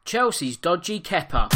Chelsea's dodgy Kepa.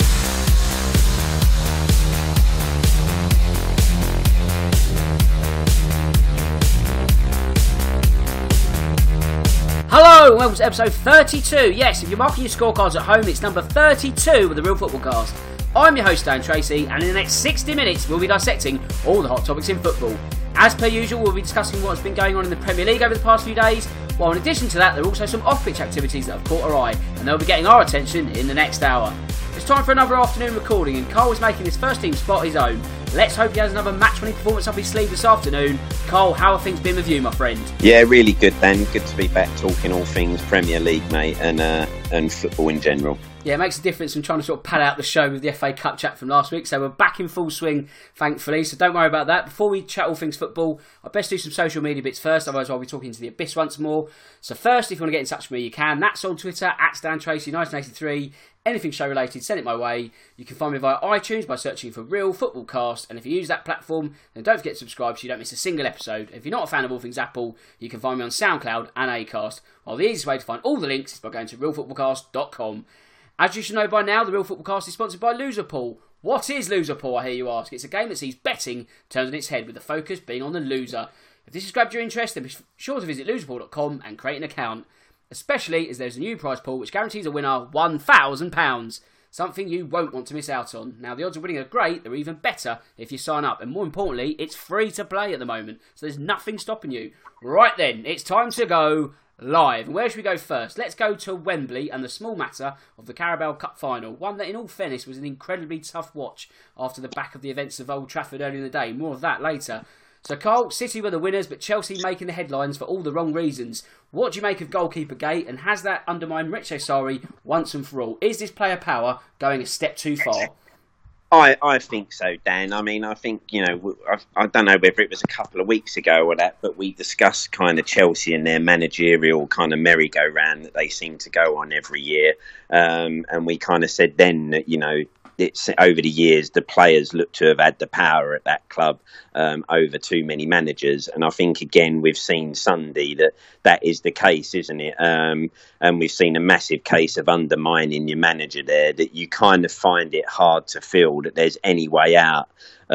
Hello, and welcome to episode 32. Yes, if you're marking your scorecards at home, it's number 32 of the Real Football Cast. I'm your host, Dan Tracy, and in the next 60 minutes, we'll be dissecting all the hot topics in football. As per usual, we'll be discussing what's been going on in the Premier League over the past few days, while in addition to that, there are also some off-pitch activities that have caught our eye, and they'll be getting our attention in the next hour. It's time for another afternoon recording, and Cole is making his first team spot his own. Let's hope he has another match-winning performance up his sleeve this afternoon. Cole, how have things been with you, my friend? Yeah, really good, Dan. Good to be back talking all things Premier League, mate, and football in general. Yeah, it makes a difference from trying to sort of pad out the show with the FA Cup chat from last week. So we're back in full swing, thankfully. So don't worry about that. Before we chat all things football, I'd best do some social media bits first. Otherwise, I'll be talking to the abyss once more. So first, if you want to get in touch with me, you can. That's on Twitter, @StanTracy1983. Anything show related, send it my way. You can find me via iTunes by searching for Real Football Cast. And if you use that platform, then don't forget to subscribe so you don't miss a single episode. If you're not a fan of all things Apple, you can find me on SoundCloud and Acast. While the easiest way to find all the links is by going to realfootballcast.com. As you should know by now, the Real Football Cast is sponsored by Loserpool. What is Loserpool, I hear you ask? It's a game that sees betting turned on its head, with the focus being on the loser. If this has grabbed your interest, then be sure to visit loserpool.com and create an account. Especially as there's a new prize pool which guarantees a winner £1,000. Something you won't want to miss out on. Now, the odds of winning are great, they're even better if you sign up. And more importantly, it's free to play at the moment, so there's nothing stopping you. Right then, it's time to go live. And where should we go first? Let's go to Wembley and the small matter of the Carabao Cup final. One that, in all fairness, was an incredibly tough watch after the back of the events of Old Trafford earlier in the day. More of that later. So, Carl, City were the winners, but Chelsea making the headlines for all the wrong reasons. What do you make of goalkeeper gate, and has that undermined Maurizio Sarri once and for all? Is this player power going a step too far? I think so, Dan. I mean, I think, I don't know whether it was a couple of weeks ago or that, but we discussed kind of Chelsea and their managerial kind of merry-go-round that they seem to go on every year. And we kind of said then that, it's over the years, the players look to have had the power at that club over too many managers. And I think, again, we've seen Sunday that is the case, isn't it? And we've seen a massive case of undermining your manager there, that you kind of find it hard to feel that there's any way out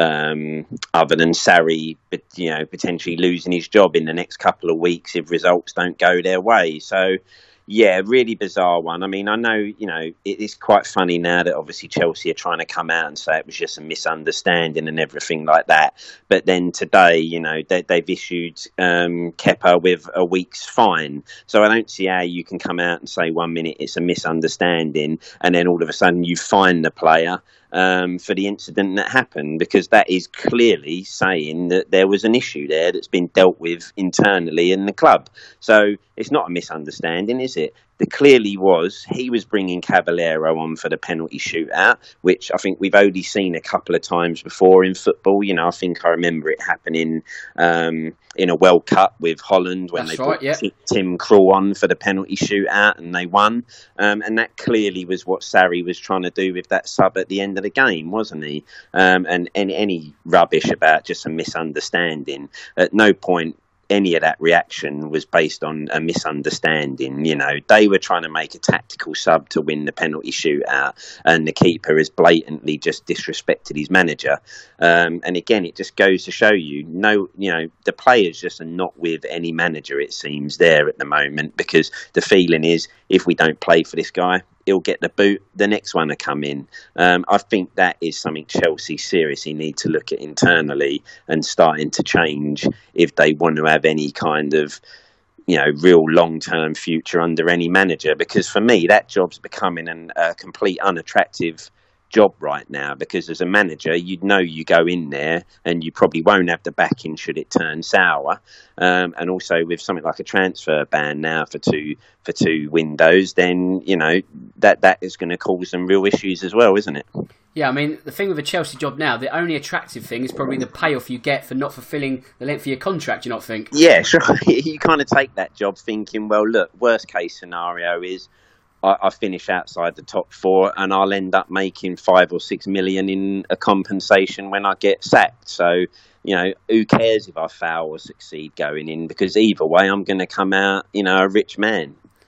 other than Sarri, potentially losing his job in the next couple of weeks if results don't go their way. So, yeah, really bizarre one. I mean, I know, it's quite funny now that obviously Chelsea are trying to come out and say it was just a misunderstanding and everything like that. But then today, they've issued Kepa with a week's fine. So I don't see how you can come out and say 1 minute it's a misunderstanding and then all of a sudden you fine the player for the incident that happened, because that is clearly saying that there was an issue there that's been dealt with internally in the club. So it's not a misunderstanding, is it? There clearly was. He was bringing Caballero on for the penalty shootout, which I think we've only seen a couple of times before in football. I think I remember it happening in a World Cup with Holland when they put Tim Krul on for the penalty shootout and they won. And that clearly was what Sarri was trying to do with that sub at the end of the game, wasn't he? And any rubbish about just a misunderstanding. At no point any of that reaction was based on a misunderstanding. They were trying to make a tactical sub to win the penalty shootout, and the keeper has blatantly just disrespected his manager. And again, it just goes to show the players just are not with any manager, it seems, there at the moment, because the feeling is if we don't play for this guy, he'll get the boot, the next one to come in. I think that is something Chelsea seriously need to look at internally and starting to change if they want to have any kind of, real long-term future under any manager. Because for me, that job's becoming a complete unattractive job right now, because as a manager you go in there and you probably won't have the backing should it turn sour, and also with something like a transfer ban now for two windows, then that is going to cause some real issues as well, isn't it? Yeah, I mean, the thing with a Chelsea job now, the only attractive thing is probably the payoff you get for not fulfilling the length of your contract, do you not think? Yeah, sure. You kind of take that job thinking, well, look, worst case scenario is I finish outside the top four and I'll end up making 5 or 6 million in a compensation when I get sacked. So, who cares if I fail or succeed going in? Because either way, I'm going to come out, a rich man.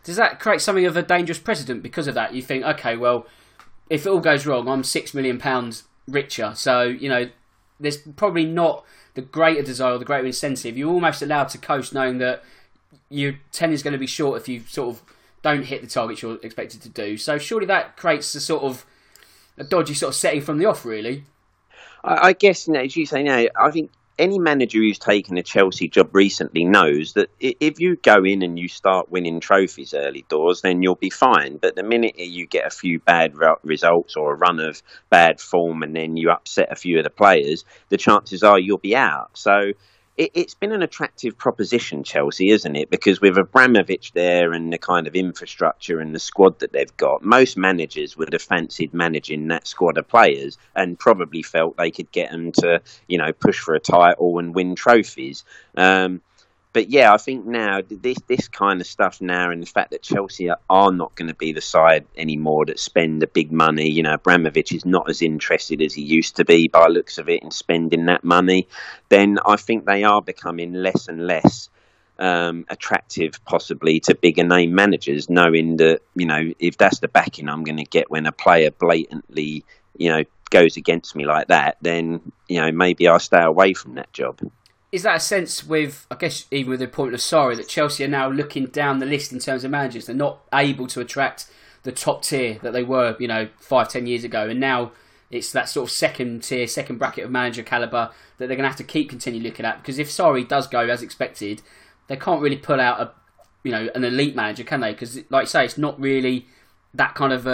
Does that create something of a dangerous precedent because of that? You think, okay, well, if it all goes wrong, I'm £6 million richer. So, you know, there's probably not the greater desire or the greater incentive. You're almost allowed to coast knowing that your tenure is going to be short if you sort of don't hit the targets you're expected to do. So surely that creates a sort of a dodgy sort of setting from the off, really. I guess, as you say now, I think any manager who's taken a Chelsea job recently knows that if you go in and you start winning trophies early doors, then you'll be fine. But the minute you get a few bad results or a run of bad form and then you upset a few of the players, the chances are you'll be out. So it's been an attractive proposition, Chelsea, isn't it? Because with Abramovich there and the kind of infrastructure and the squad that they've got, most managers would have fancied managing that squad of players and probably felt they could get them to, you know, push for a title and win trophies. But yeah, I think now this kind of stuff now, and the fact that Chelsea are not going to be the side anymore that spend the big money. You know, Abramovich is not as interested as he used to be by the looks of it in spending that money. Then I think they are becoming less and less attractive, possibly, to bigger name managers, knowing that, you know, if that's the backing I'm going to get when a player blatantly, you know, goes against me like that, then, you know, maybe I'll stay away from that job. Is that a sense with, I guess, even with the appointment of Sarri, that Chelsea are now looking down the list in terms of managers? They're not able to attract the top tier that they were, you know, 5-10 years ago. And now it's that sort of second tier, second bracket of manager calibre that they're going to have to continue looking at. Because if Sarri does go as expected, they can't really pull out an elite manager, can they? Because, like you say, it's not really that kind of,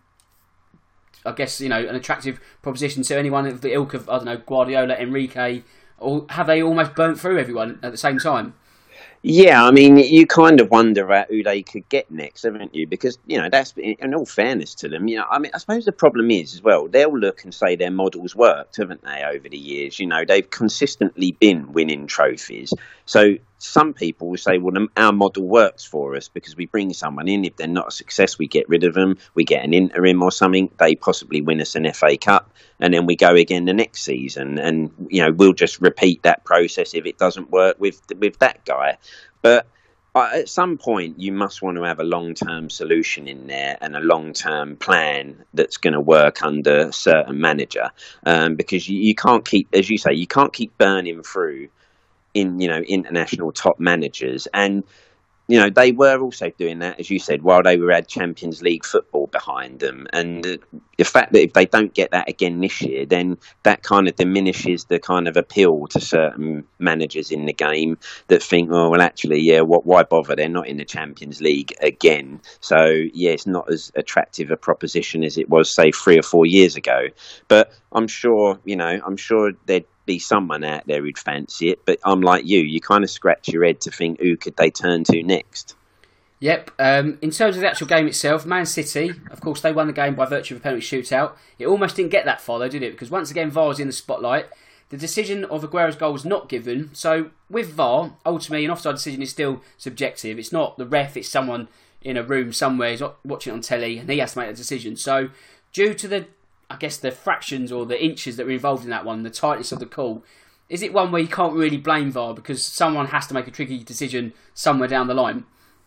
I guess, you know, an attractive proposition to anyone of the ilk of, I don't know, Guardiola, Enrique. Or have they almost burnt through everyone at the same time? Yeah, I mean, you kind of wonder about who they could get next, haven't you? Because, you know, that's, in all fairness to them, you know, I mean, I suppose the problem is as well, they'll look and say their models worked, haven't they, over the years? You know, they've consistently been winning trophies. So some people will say, well, our model works for us because we bring someone in. If they're not a success, we get rid of them. We get an interim or something. They possibly win us an FA Cup. And then we go again the next season. And, you know, we'll just repeat that process if it doesn't work with that guy. But at some point, you must want to have a long-term solution in there and a long-term plan that's going to work under a certain manager. Because you can't keep, as you say, you can't keep burning through in, you know, international top managers. And, you know, they were also doing that, as you said, while they had Champions League football behind them. And the fact that if they don't get that again this year, then that kind of diminishes the kind of appeal to certain managers in the game that think, oh, well, actually, yeah, why bother? They're not in the Champions League again. So, yeah, it's not as attractive a proposition as it was, say, 3 or 4 years ago. But I'm sure there'd be someone out there who'd fancy it, but I'm like you kind of scratch your head to think, who could they turn to next? Yep. In terms of the actual game itself, Man City, of course, they won the game by virtue of a penalty shootout. It almost didn't get that far, though, did it? Because once again, VAR was in the spotlight. The decision of Aguero's goal was not given. So with VAR, ultimately, an offside decision is still subjective. It's not the ref, it's someone in a room somewhere, he's watching it on telly, and he has to make a decision. So due to the fractions or the inches that were involved in that one, the tightness of the call, is it one where you can't really blame VAR because someone has to make a tricky decision somewhere down the line?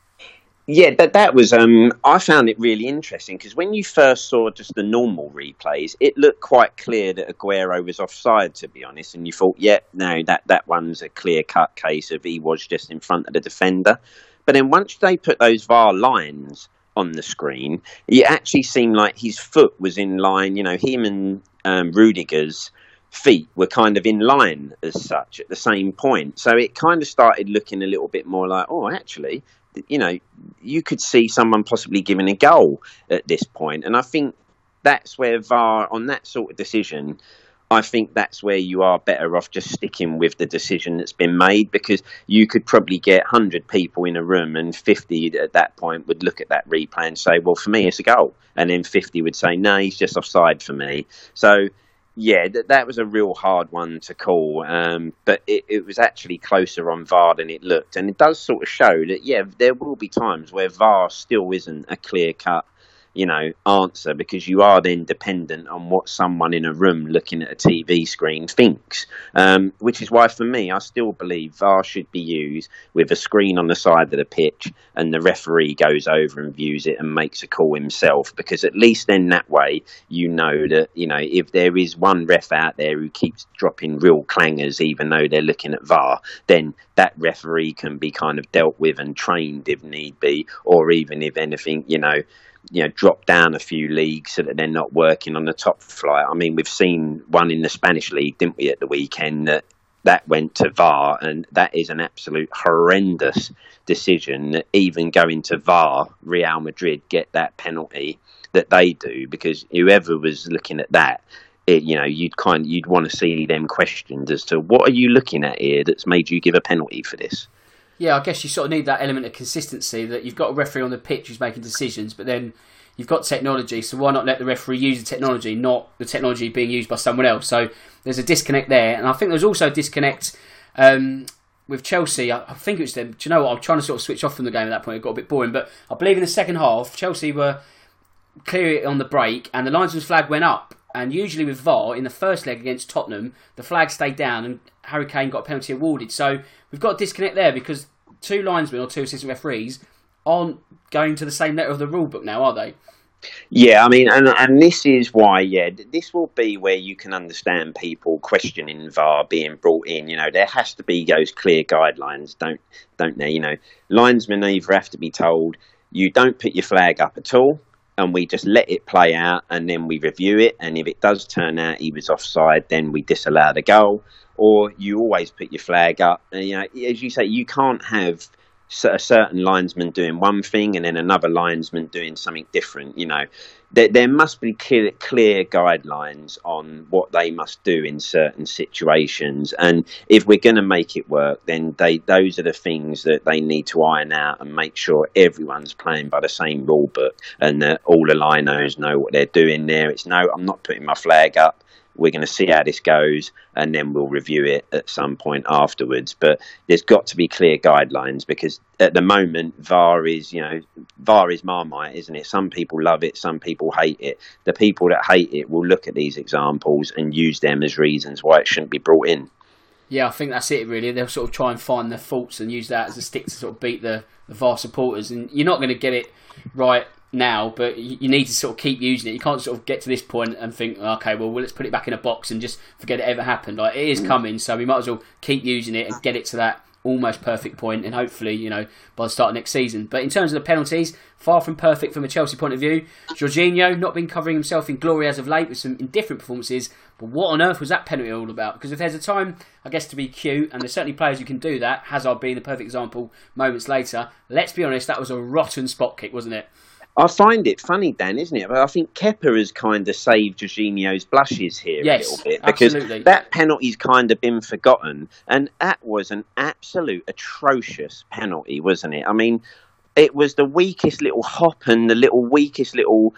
Yeah, that was, I found it really interesting because when you first saw just the normal replays, it looked quite clear that Aguero was offside, to be honest, and you thought, yeah, no, that one's a clear-cut case of he was just in front of the defender. But then once they put those VAR lines on the screen, it actually seemed like his foot was in line. You know, him and Rudiger's feet were kind of in line as such at the same point. So it kind of started looking a little bit more like, oh, actually, you know, you could see someone possibly giving a goal at this point. And I think that's where VAR, on that sort of decision, I think that's where you are better off just sticking with the decision that's been made, because you could probably get 100 people in a room and 50 at that point would look at that replay and say, well, for me, it's a goal. And then 50 would say, no, he's just offside for me. So, yeah, that was a real hard one to call. But it was actually closer on VAR than it looked. And it does sort of show that, yeah, there will be times where VAR still isn't a clear-cut, answer, because you are then dependent on what someone in a room looking at a TV screen thinks. Which is why, for me, I still believe VAR should be used with a screen on the side of the pitch, and the referee goes over and views it and makes a call himself, because at least then that way that if there is one ref out there who keeps dropping real clangers even though they're looking at VAR, then that referee can be kind of dealt with and trained if need be, or even if anything, drop down a few leagues so that they're not working on the top flight. I mean, we've seen one in the Spanish league, didn't we, at the weekend, that went to VAR, and that is an absolute horrendous decision that even going to VAR, Real Madrid get that penalty that they do, because whoever was looking at that, you'd want to see them questioned as to what are you looking at here that's made you give a penalty for this. Yeah, I guess you sort of need that element of consistency, that you've got a referee on the pitch who's making decisions, but then you've got technology, so why not let the referee use the technology, not the technology being used by someone else? So there's a disconnect there, and I think there's also a disconnect with Chelsea. I think it was them. Do you know what? I'm trying to sort of switch off from the game at that point. It got a bit boring, but I believe in the second half, Chelsea were clear on the break, and the linesman's flag went up. And usually with VAR, in the first leg against Tottenham, the flag stayed down and Harry Kane got a penalty awarded. So we've got a disconnect there, because two linesmen or two assistant referees aren't going to the same letter of the rule book now, are they? Yeah, I mean, and this is why, this will be where you can understand people questioning VAR being brought in. There has to be those clear guidelines, don't there? Linesmen either have to be told, you don't put your flag up at all, and we just let it play out, and then we review it, and if it does turn out he was offside, then we disallow the goal. Or you always put your flag up. And, as you say, you can't have a certain linesman doing one thing and then another linesman doing something different. There must be clear guidelines on what they must do in certain situations, and if we're going to make it work, then those are the things that they need to iron out and make sure everyone's playing by the same rule book, and that all the linos know what they're doing there. It's no, I'm not putting my flag up. We're going to see how this goes, and then we'll review it at some point afterwards. But there's got to be clear guidelines, because at the moment, VAR is Marmite, isn't it? Some people love it, some people hate it. The people that hate it will look at these examples and use them as reasons why it shouldn't be brought in. Yeah, I think that's it, really. They'll sort of try and find their faults and use that as a stick to sort of beat the VAR supporters. And you're not going to get it right now, but you need to sort of keep using it. You can't sort of get to this point and think, okay, well, let's put it back in a box and just forget it ever happened. Like, it is coming, so we might as well keep using it and get it to that almost perfect point, and hopefully, by the start of next season. But in terms of the penalties, far from perfect from a Chelsea point of view. Jorginho not been covering himself in glory as of late with some indifferent performances, but what on earth was that penalty all about? Because if there's a time, I guess, to be cute, and there's certainly players who can do that, Hazard being the perfect example moments later, let's be honest, that was a rotten spot kick, wasn't it? I find it funny, Dan, isn't it? But I think Kepa has kind of saved Jorginho's blushes here a little bit, because absolutely. That penalty's kind of been forgotten, and that was an absolute atrocious penalty, wasn't it? I mean, it was the weakest little hop and the weakest little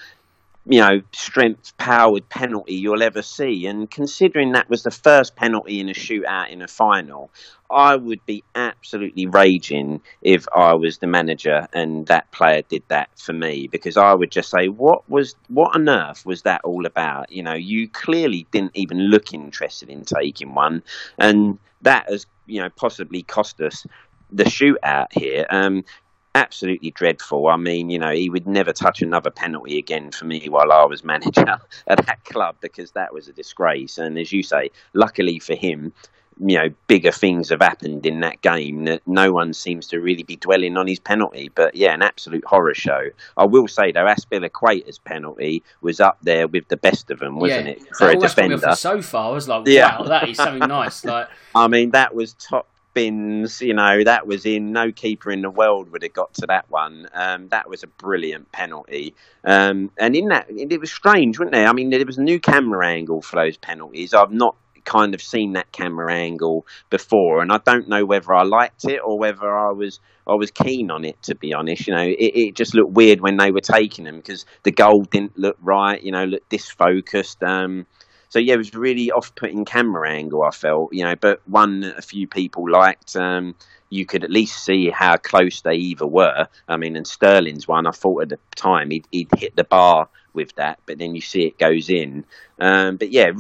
strength-powered penalty you'll ever see. And considering that was the first penalty in a shootout in a final, I would be absolutely raging if I was the manager and that player did that for me, because I would just say, what on earth was that all about? You clearly didn't even look interested in taking one, and that has possibly cost us the shootout here. Absolutely dreadful. I mean, he would never touch another penalty again for me while I was manager at that club, because that was a disgrace. And as you say, luckily for him, bigger things have happened in that game that no one seems to really be dwelling on his penalty. But yeah, an absolute horror show. I will say though, Azpilicueta's penalty was up there with the best of them, wasn't it? For a defender. So far, I was like, wow, that is something nice. Like, I mean, that was top bins, that was in. No keeper in the world would have got to that one. That was a brilliant penalty. And in that, it was strange, wasn't there? I mean, there was a new camera angle for those penalties. I've not kind of seen that camera angle before, and I don't know whether I liked it or whether I was keen on it, to be honest. It just looked weird when they were taking them, because the goal didn't look right, looked disfocused. So yeah, it was really off-putting camera angle, I felt, but one that a few people liked. You could at least see how close they either were. I mean, and Sterling's one, I thought at the time he'd hit the bar with that, but then you see it goes in. But yeah,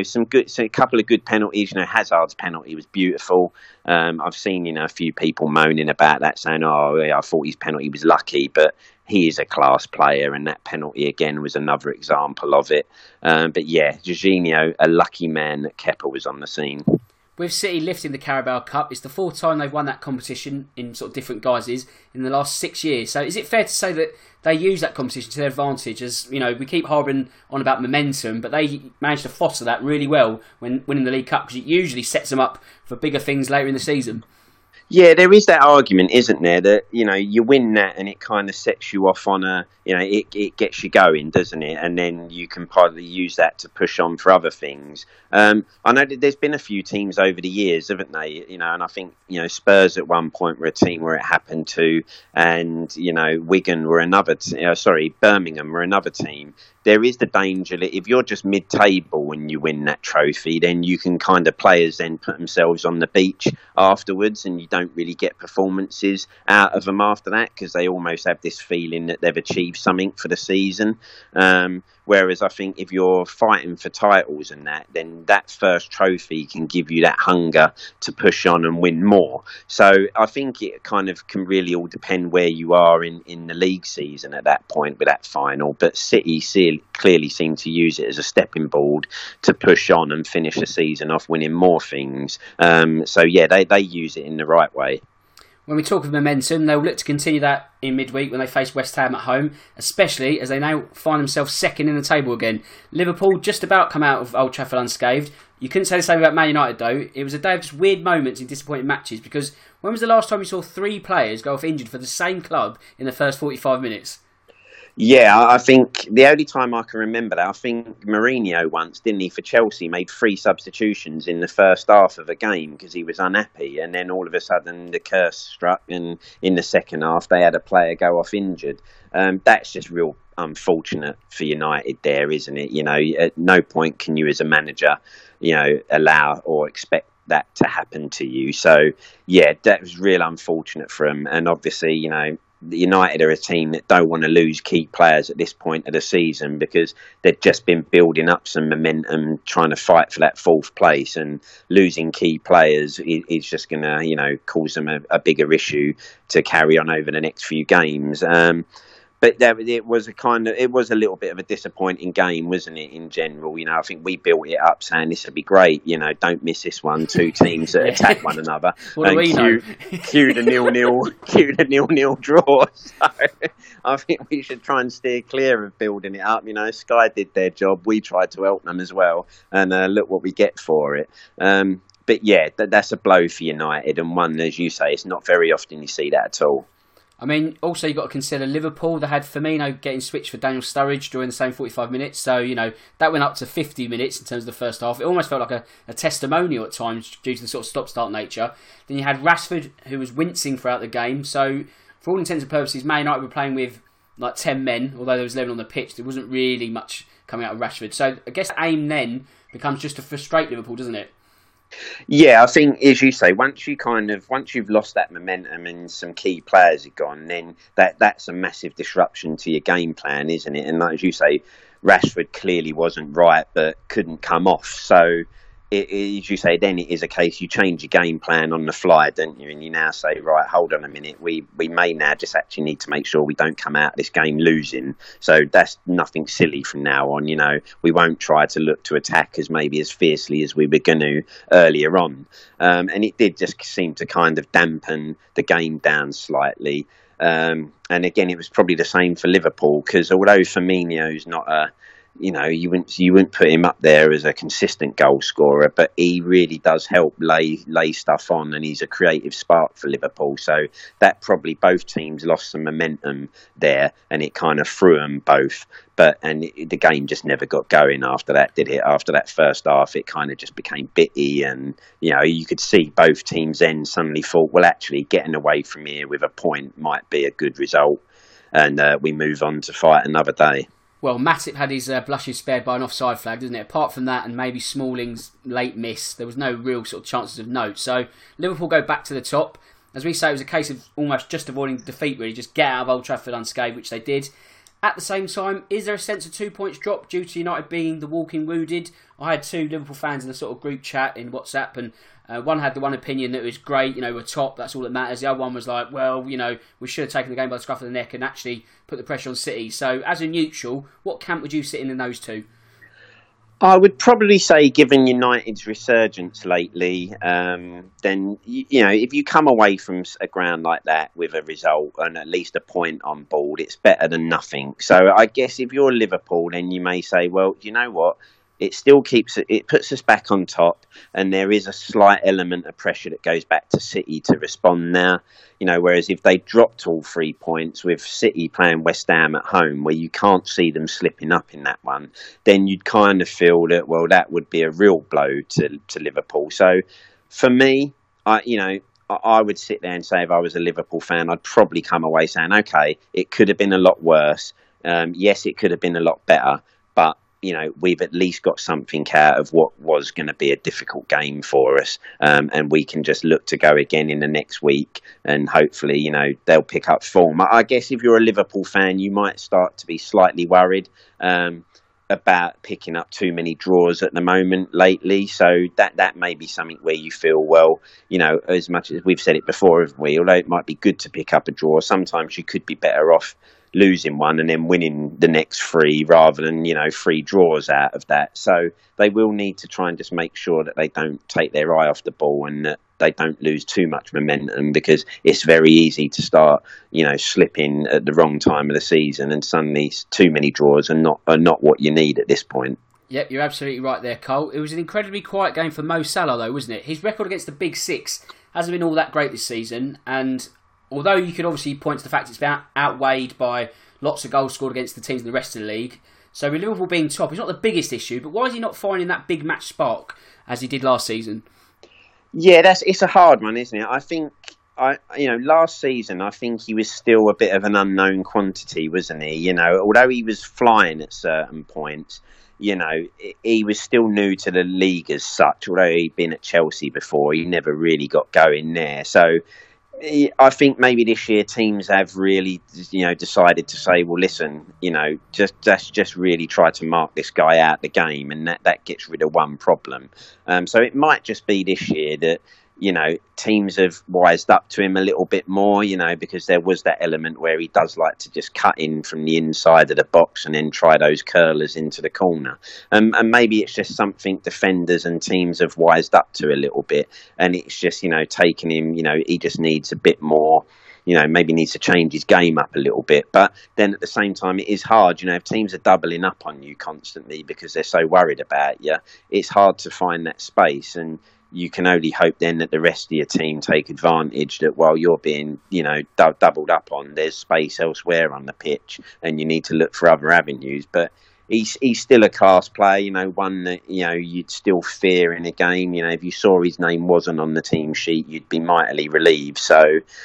a couple of good penalties. Hazard's penalty was beautiful. I've seen a few people moaning about that, saying, "Oh, yeah, I thought his penalty was lucky," but he is a class player, and that penalty again was another example of it. But yeah, Jorginho, a lucky man that Kepa was on the scene. With City lifting the Carabao Cup, it's the fourth time they've won that competition in sort of different guises in the last 6 years. So is it fair to say that they use that competition to their advantage? As we keep harboring on about momentum, but they managed to foster that really well when winning the League Cup, because it usually sets them up for bigger things later in the season. Yeah, there is that argument, isn't there, that, you win that and it kind of sets you off on it gets you going, doesn't it? And then you can partly use that to push on for other things. I know that there's been a few teams over the years, haven't they? And I think, Spurs at one point were a team where it happened to, and, Wigan were Birmingham were another team. There is the danger that if you're just mid-table when you win that trophy, then you can players then put themselves on the beach afterwards, and you don't really get performances out of them after that, because they almost have this feeling that they've achieved something for the season. Whereas I think if you're fighting for titles and that, then that first trophy can give you that hunger to push on and win more. So I think it kind of can really all depend where you are in the league season at that point with that final. But City clearly seem to use it as a stepping board to push on and finish the season off winning more things. So yeah, they use it in the right way. When we talk of momentum, they'll look to continue that in midweek when they face West Ham at home, especially as they now find themselves second in the table again. Liverpool just about come out of Old Trafford unscathed. You couldn't say the same about Man United though. It was a day of just weird moments in disappointing matches, because when was the last time you saw 3 players go off injured for the same club in the first 45 minutes? Yeah, I think the only time I can remember that, I think Mourinho once, didn't he, for Chelsea, made 3 substitutions in the first half of a game because he was unhappy, and then all of a sudden the curse struck, and in the second half they had a player go off injured. That's just real unfortunate for United there, isn't it? At no point can you as a manager, allow or expect that to happen to you. So, yeah, that was real unfortunate for him, and obviously, United are a team that don't want to lose key players at this point of the season, because they've just been building up some momentum trying to fight for that 4th place, and losing key players is just going to, cause them a bigger issue to carry on over the next few games. But it was a little bit of a disappointing game, wasn't it, in general? I think we built it up saying this would be great. Don't miss this one. 2 teams that attack one another. What do we know? Cue the 0-0 draw. So I think we should try and steer clear of building it up. Sky did their job. We tried to help them as well. And look what we get for it. But yeah, that's a blow for United. And one, as you say, it's not very often you see that at all. I mean, also you've got to consider Liverpool. They had Firmino getting switched for Daniel Sturridge during the same 45 minutes. So, that went up to 50 minutes in terms of the first half. It almost felt like a testimonial at times due to the sort of stop-start nature. Then you had Rashford, who was wincing throughout the game. So, for all intents and purposes, Man United were playing with like 10 men, although there was 11 on the pitch. There wasn't really much coming out of Rashford. So, I guess the aim then becomes just to frustrate Liverpool, doesn't it? Yeah, I think, as you say, once you've lost that momentum and some key players are gone, then that's a massive disruption to your game plan, isn't it? And like, as you say, Rashford clearly wasn't right, but couldn't come off. So, as you say, then it is a case you change your game plan on the fly, don't you? And you now say, right, hold on a minute, we may now just actually need to make sure we don't come out of this game losing. So that's nothing silly from now on. We won't try to look to attack as fiercely as we were going to earlier on. And it did just seem to kind of dampen the game down slightly. And again, it was probably the same for Liverpool, because although Firmino's not you wouldn't put him up there as a consistent goal scorer, but he really does help lay stuff on, and he's a creative spark for Liverpool. So that probably both teams lost some momentum there, and it kind of threw them both. The game just never got going after that, did it? After that first half, it kind of just became bitty, and you could see both teams then suddenly thought, well, actually, getting away from here with a point might be a good result, and we move on to fight another day. Well, Matip had his blushes spared by an offside flag, didn't it? Apart from that, and maybe Smalling's late miss, there was no real sort of chances of note. So Liverpool go back to the top. As we say, it was a case of almost just avoiding defeat, really. Just get out of Old Trafford unscathed, which they did. At the same time, is there a sense of 2 points drop due to United being the walking wounded? I had two Liverpool fans in a sort of group chat in WhatsApp, and one had the one opinion that it was great, we're top, that's all that matters. The other one was like, well, we should have taken the game by the scruff of the neck and actually put the pressure on City. So, as a neutral, what camp would you sit in those two? I would probably say, given United's resurgence lately, then, if you come away from a ground like that with a result and at least a point on board, it's better than nothing. So I guess if you're Liverpool, then you may say, well, you know what? It still it puts us back on top, and there is a slight element of pressure that goes back to City to respond now. Whereas if they dropped all 3 points with City playing West Ham at home, where you can't see them slipping up in that one, then you'd kind of feel that, well, that would be a real blow to Liverpool. So for me, I would sit there and say, if I was a Liverpool fan, I'd probably come away saying, okay, it could have been a lot worse. Yes, it could have been a lot better, but we've at least got something out of what was going to be a difficult game for us. And we can just look to go again in the next week, and hopefully, they'll pick up form. I guess if you're a Liverpool fan, you might start to be slightly worried about picking up too many draws at the moment lately. So that may be something where you feel, well, as much as we've said it before, haven't we? Although it might be good to pick up a draw, sometimes you could be better off losing one and then winning the next three rather than, 3 draws out of that. So they will need to try and just make sure that they don't take their eye off the ball and that they don't lose too much momentum, because it's very easy to start, slipping at the wrong time of the season, and suddenly too many draws are not what you need at this point. Yep, you're absolutely right there, Cole. It was an incredibly quiet game for Mo Salah, though, wasn't it? His record against the Big Six hasn't been all that great this season, and although you could obviously point to the fact it's been outweighed by lots of goals scored against the teams in the rest of the league. So with Liverpool being top, it's not the biggest issue, but why is he not finding that big match spark as he did last season? Yeah, it's a hard one, isn't it? I think, last season, I think he was still a bit of an unknown quantity, wasn't he? Although he was flying at certain points, he was still new to the league as such. Although he'd been at Chelsea before, he never really got going there. So I think maybe this year teams have really, decided to say, well, listen, just really try to mark this guy out the game, and that gets rid of one problem. So it might just be this year that, teams have wised up to him a little bit more, because there was that element where he does like to just cut in from the inside of the box and then try those curlers into the corner. And maybe it's just something defenders and teams have wised up to a little bit. And it's just, taking him, he just needs a bit more, maybe needs to change his game up a little bit. But then at the same time, it is hard, if teams are doubling up on you constantly because they're so worried about you, it's hard to find that space. And you can only hope then that the rest of your team take advantage that while you're being, doubled up on, there's space elsewhere on the pitch and you need to look for other avenues. But he's still a class player, one that, you'd still fear in a game. If you saw his name wasn't on the team sheet, you'd be mightily relieved. So,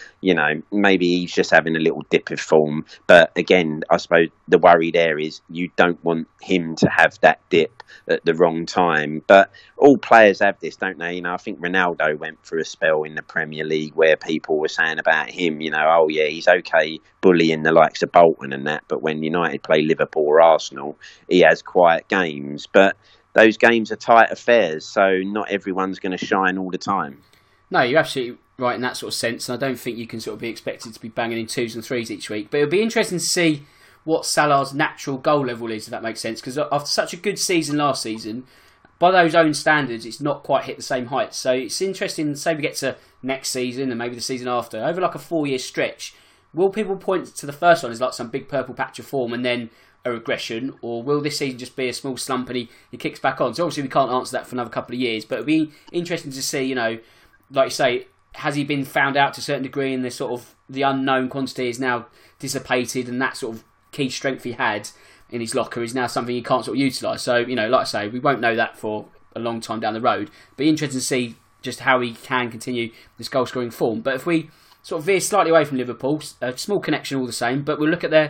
maybe he's just having a little dip of form. But again, I suppose the worry there is you don't want him to have that dip at the wrong time. But all players have this, don't they? I think Ronaldo went through a spell in the Premier League where people were saying about him, oh yeah, he's okay bullying the likes of Bolton and that, but when United play Liverpool or Arsenal, he has quiet games. But those games are tight affairs, so not everyone's going to shine all the time. No, you're absolutely right in that sort of sense, and I don't think you can sort of be expected to be banging in 2s and 3s each week. But it'll be interesting to see what Salah's natural goal level is, if that makes sense, because after such a good season last season, by those own standards, it's not quite hit the same heights. So it's interesting, say we get to next season and maybe the season after, over like a 4-year stretch, will people point to the first one as like some big purple patch of form and then a regression, or will this season just be a small slump and he kicks back on? So obviously we can't answer that for another couple of years, but it'll be interesting to see, like you say, has he been found out to a certain degree and the unknown quantity is now dissipated, and that sort of key strength he had in his locker is now something he can't sort of utilise. So, like I say, we won't know that for a long time down the road. But interesting to see just how he can continue this goal scoring form. But if we sort of veer slightly away from Liverpool, a small connection all the same, but we'll look at their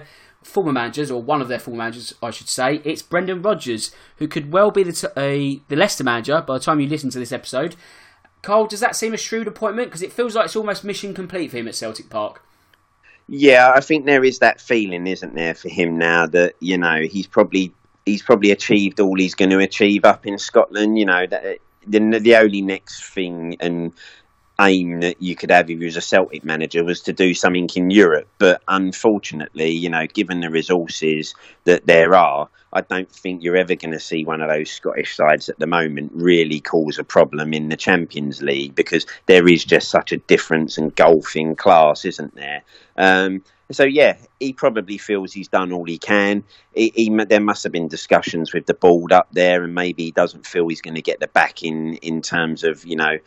former managers, or one of their former managers, I should say. It's Brendan Rodgers, who could well be the Leicester manager by the time you listen to this episode. Carl, does that seem a shrewd appointment? Because it feels like it's almost mission complete for him at Celtic Park. Yeah, I think there is that feeling, isn't there, for him now that, he's probably achieved all he's going to achieve up in Scotland. That the only next thing and aim that you could have if you was a Celtic manager was to do something in Europe. But unfortunately, given the resources that there are, I don't think you're ever going to see one of those Scottish sides at the moment really cause a problem in the Champions League, because there is just such a difference and gulf in class, isn't there? So, yeah, he probably feels he's done all he can. There must have been discussions with the board up there, and maybe he doesn't feel he's going to get the backing in terms of,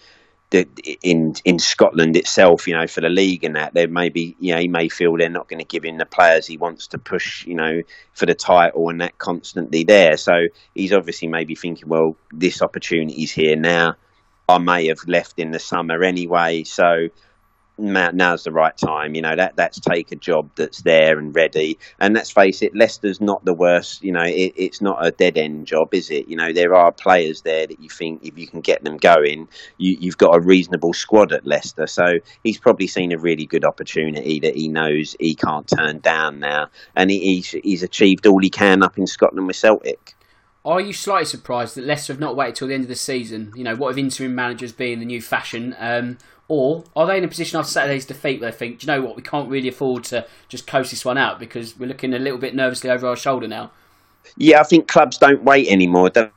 in Scotland itself, for the league and that. There may be, he may feel they're not going to give him the players he wants to push, for the title and that constantly there. So he's obviously maybe thinking, well, this opportunity's here now. I may have left in the summer anyway, so now's the right time. That's take a job that's there and ready. And let's face it, Leicester's not the worst. It's not a dead end job, is it? There are players there that you think if you can get them going, you've got a reasonable squad at Leicester. So he's probably seen a really good opportunity that he knows he can't turn down now, and he's achieved all he can up in Scotland with Celtic. Are you slightly surprised that Leicester have not waited till the end of the season? What if interim managers being the new fashion? Or are they in a position after Saturday's defeat where they think, do you know what, we can't really afford to just coast this one out because we're looking a little bit nervously over our shoulder now? Yeah, I think clubs don't wait anymore, don't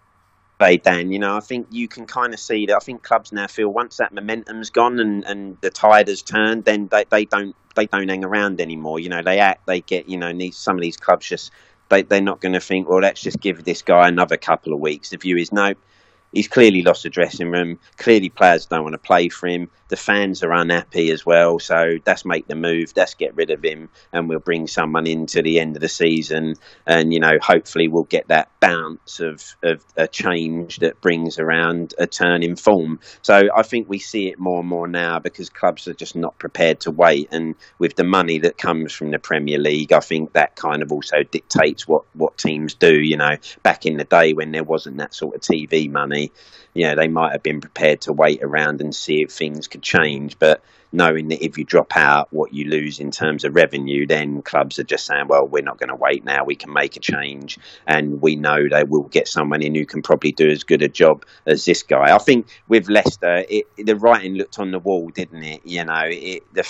they, Dan? I think you can kind of see that. I think clubs now feel once that momentum's gone and the tide has turned, then they don't hang around anymore. They act, they get, some of these clubs just, they're not going to think, well, let's just give this guy another couple of weeks. The view is, no, he's clearly lost the dressing room. Clearly players don't want to play for him. The fans are unhappy as well. So let's make the move. Let's get rid of him, and we'll bring someone into the end of the season. And, hopefully we'll get that bounce of a change that brings around a turn in form. So I think we see it more and more now because clubs are just not prepared to wait. And with the money that comes from the Premier League, I think that kind of also dictates what teams do. Back in the day when there wasn't that sort of TV money, they might have been prepared to wait around and see if things could change. But knowing that if you drop out, what you lose in terms of revenue, then clubs are just saying, well, we're not going to wait now. We can make a change. And we know they will get someone in who can probably do as good a job as this guy. I think with Leicester, the writing looked on the wall, didn't it? The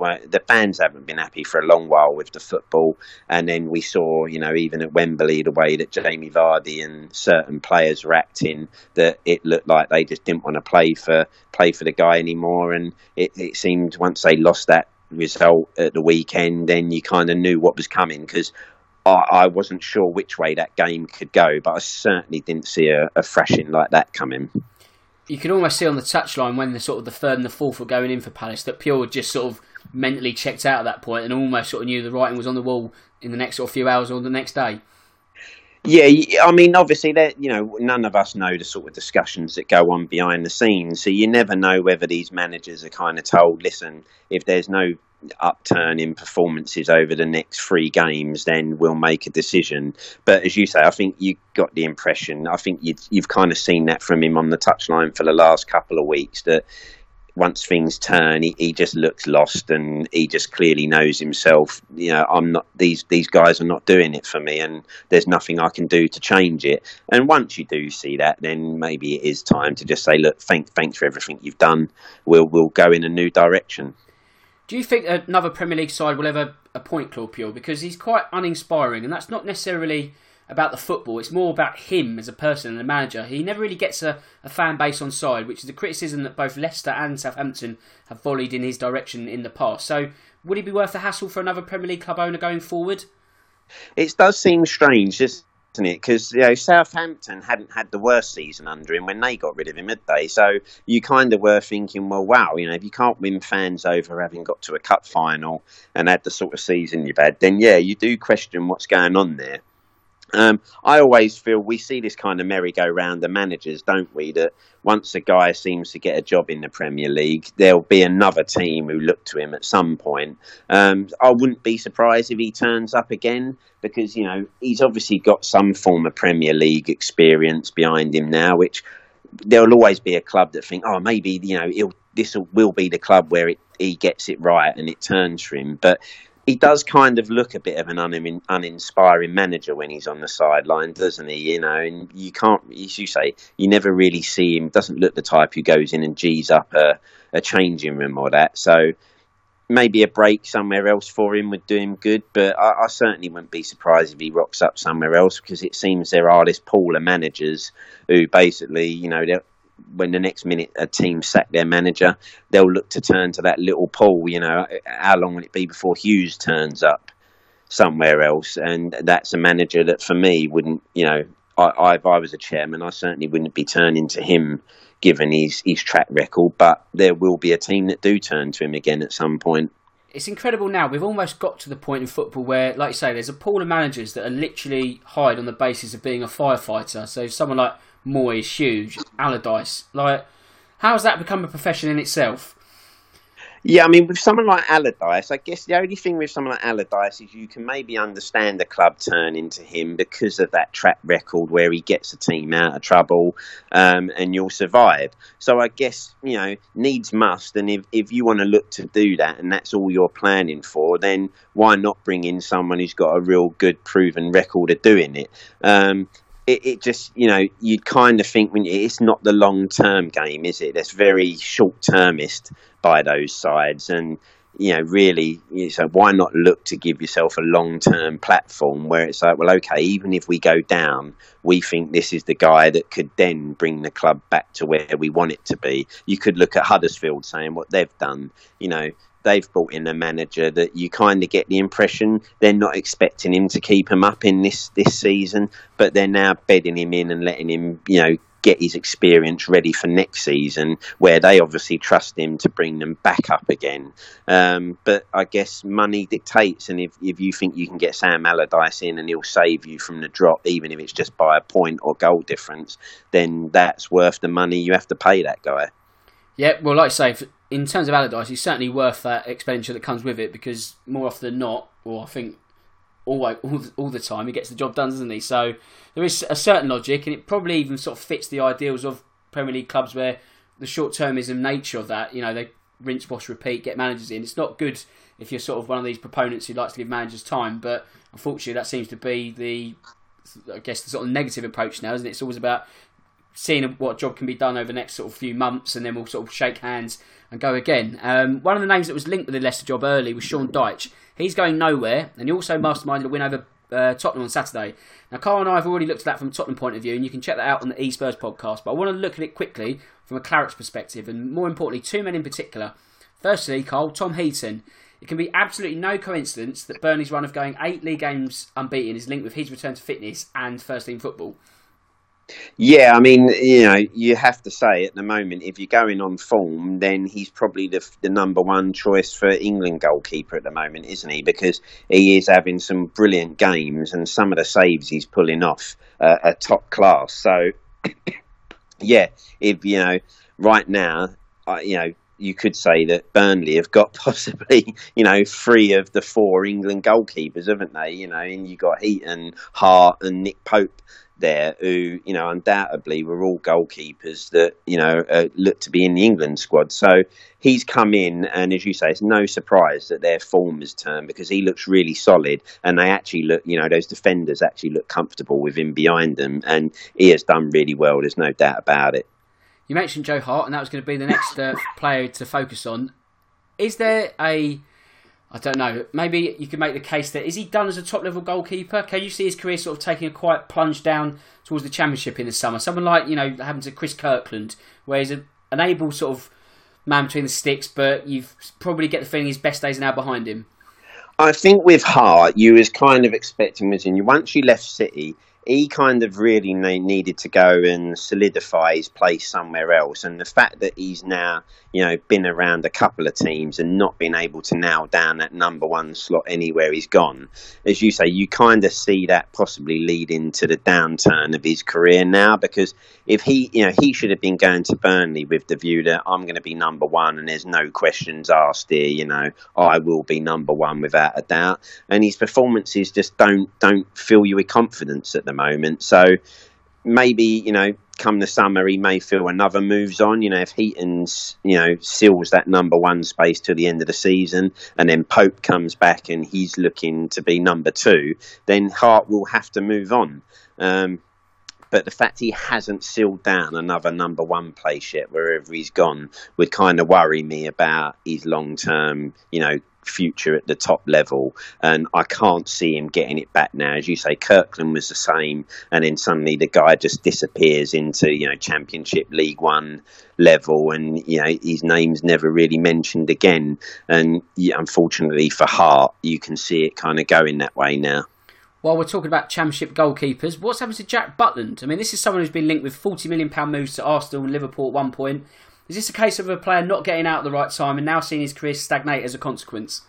fans haven't been happy for a long while with the football. And then we saw, even at Wembley, the way that Jamie Vardy and certain players were acting, that it looked like they just didn't want to play for the guy anymore. And it seemed once they lost that result at the weekend, then you kind of knew what was coming, because I wasn't sure which way that game could go, but I certainly didn't see a thrashing like that coming. You could almost see on the touchline when the third and the fourth were going in for Palace that Pure just sort of mentally checked out at that point and almost sort of knew the writing was on the wall in the next few hours or the next day. Yeah, I mean, obviously, none of us know the sort of discussions that go on behind the scenes. So you never know whether these managers are kind of told, listen, if there's no upturn in performances over the next 3 games, then we'll make a decision. But as you say, I think you got the impression, I think you've kind of seen that from him on the touchline for the last couple of weeks, that once things turn, he just looks lost, and he just clearly knows himself. I'm not. These guys are not doing it for me, and there's nothing I can do to change it. And once you do see that, then maybe it is time to just say, look, thanks for everything you've done. We'll go in a new direction. Do you think another Premier League side will ever appoint Claude Puel? Because he's quite uninspiring, and that's not necessarily about the football. It's more about him as a person and a manager. He never really gets a fan base on side, which is a criticism that both Leicester and Southampton have volleyed in his direction in the past. So would he be worth the hassle for another Premier League club owner going forward? It does seem strange, doesn't it? Because Southampton hadn't had the worst season under him when they got rid of him, had they? So you kind of were thinking, well, wow, if you can't win fans over having got to a cup final and had the sort of season you've had, then yeah, you do question what's going on there. I always feel we see this kind of merry-go-round of managers, don't we? That once a guy seems to get a job in the Premier League, there'll be another team who look to him at some point. I wouldn't be surprised if he turns up again because, he's obviously got some form of Premier League experience behind him now, which there'll always be a club that think, oh, maybe, this will be the club where he gets it right and it turns for him. But he does kind of look a bit of an uninspiring manager when he's on the sideline, doesn't he? And you can't, as you say, you never really see him. Doesn't look the type who goes in and G's up a changing room or that. So maybe a break somewhere else for him would do him good. But I certainly wouldn't be surprised if he rocks up somewhere else because it seems there are this pool of managers who basically, when the next minute a team sack their manager, they'll look to turn to that little pool. How long will it be before Hughes turns up somewhere else? And that's a manager that for me wouldn't, if I was a chairman, I certainly wouldn't be turning to him given his track record, but there will be a team that do turn to him again at some point. It's incredible now. We've almost got to the point in football where, like you say, there's a pool of managers that are literally hired on the basis of being a firefighter. So someone like Moyes, Hughes, Allardyce, how has that become a profession in itself? Yeah, I mean, with someone like Allardyce, I guess the only thing with someone like Allardyce is you can maybe understand the club turning to him because of that track record where he gets a team out of trouble and you'll survive. So I guess, needs must. And if you want to look to do that and that's all you're planning for, then why not bring in someone who's got a real good proven record of doing it? It just, you'd kind of think it's not the long-term game, is it? That's very short-termist by those sides. And, really, so why not look to give yourself a long-term platform where it's like, well, okay, even if we go down, we think this is the guy that could then bring the club back to where we want it to be. You could look at Huddersfield saying what they've done, They've brought in a manager that you kind of get the impression they're not expecting him to keep him up in this season, but they're now bedding him in and letting him, get his experience ready for next season, where they obviously trust him to bring them back up again. But I guess money dictates, and if you think you can get Sam Allardyce in and he'll save you from the drop, even if it's just by a point or goal difference, then that's worth the money you have to pay that guy. Yeah, well, like I say, in terms of Allardyce, he's certainly worth that expenditure that comes with it because more often than not, or I think all the time, he gets the job done, doesn't he? So there is a certain logic, and it probably even sort of fits the ideals of Premier League clubs where the short-termism nature of that, they rinse, wash, repeat, get managers in. It's not good if you're sort of one of these proponents who likes to give managers time, but unfortunately that seems to be the sort of negative approach now, isn't it? It's always about seeing what job can be done over the next sort of few months, and then we'll sort of shake hands and go again. One of the names that was linked with the Leicester job early was Sean Dyche. He's going nowhere, and he also masterminded a win over Tottenham on Saturday. Now, Carl and I have already looked at that from a Tottenham point of view, and you can check that out on the eSpurs podcast, but I want to look at it quickly from a Claret's perspective, and more importantly, two men in particular. Firstly, Carl, Tom Heaton. It can be absolutely no coincidence that Burnley's run of going 8 league games unbeaten is linked with his return to fitness and first-team football. Yeah, I mean, you have to say at the moment, if you're going on form, then he's probably the number one choice for England goalkeeper at the moment, isn't he? Because he is having some brilliant games and some of the saves he's pulling off are top class. So, yeah, if, right now, you could say that Burnley have got possibly, 3 of the 4 England goalkeepers, haven't they? And you got Heaton, Hart and Nick Pope there who, undoubtedly were all goalkeepers that, look to be in the England squad. So he's come in, and as you say, it's no surprise that their form has turned because he looks really solid, and they actually look, those defenders actually look comfortable with him behind them, and he has done really well. There's no doubt about it. You mentioned Joe Hart, and that was going to be the next player to focus on. Is there I don't know, maybe you could make the case that, is he done as a top-level goalkeeper? Can you see his career sort of taking a quiet plunge down towards the Championship in the summer? Someone like, happened to Chris Kirkland, where he's an able sort of man between the sticks, but you've probably get the feeling his best days are now behind him. I think with Hart, you was kind of expecting, once you left City, he kind of really needed to go and solidify his place somewhere else. And the fact that he's now, been around a couple of teams and not been able to nail down that number one slot anywhere he's gone, as you say, you kind of see that possibly leading to the downturn of his career now. Because if he should have been going to Burnley with the view that I'm going to be number one and there's no questions asked here, I will be number one without a doubt. And his performances just don't fill you with confidence at the moment. So maybe, come the summer, he may feel another move's on. If Heaton, seals that number one space till the end of the season, and then Pope comes back and he's looking to be number two, then Hart will have to move on. But the fact he hasn't sealed down another number one place yet, wherever he's gone, would kind of worry me about his long-term, future at the top level. And I can't see him getting it back now. As you say, Kirkland was the same, and then suddenly the guy just disappears into, Championship League One level, and his name's never really mentioned again. And unfortunately for Hart, you can see it kind of going that way now. While we're talking about Championship goalkeepers, what's happened to Jack Butland? I mean, this is someone who's been linked with £40 million moves to Arsenal and Liverpool at one point. Is this a case of a player not getting out at the right time and now seeing his career stagnate as a consequence?